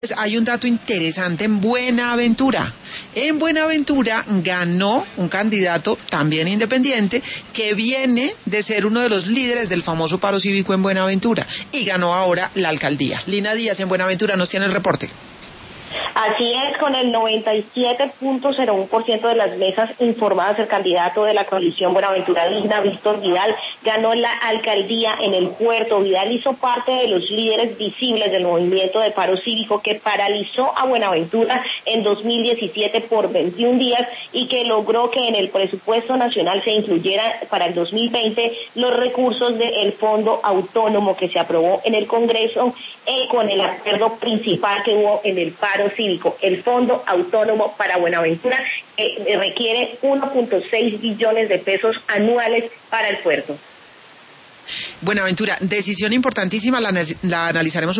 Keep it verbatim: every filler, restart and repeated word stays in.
Hay un dato interesante en Buenaventura. En Buenaventura ganó un candidato también independiente que viene de ser uno de los líderes del famoso paro cívico en Buenaventura y ganó ahora la alcaldía. Lina Díaz en Buenaventura nos tiene el reporte. Así es, con el noventa y siete punto cero uno por ciento de las mesas informadas, el candidato de la coalición Buenaventura Digna, Víctor Vidal, ganó la alcaldía en el puerto. Vidal hizo parte de los líderes visibles del movimiento de paro cívico que paralizó a Buenaventura en dos mil diecisiete por veintiún días y que logró que en el presupuesto nacional se incluyera para el dos mil veinte los recursos del Fondo Autónomo que se aprobó en el Congreso eh, con el acuerdo principal que hubo en el paro cívico, el Fondo Autónomo para Buenaventura, que eh, requiere uno punto seis billones de pesos anuales para el puerto. Buenaventura, decisión importantísima, la, la analizaremos.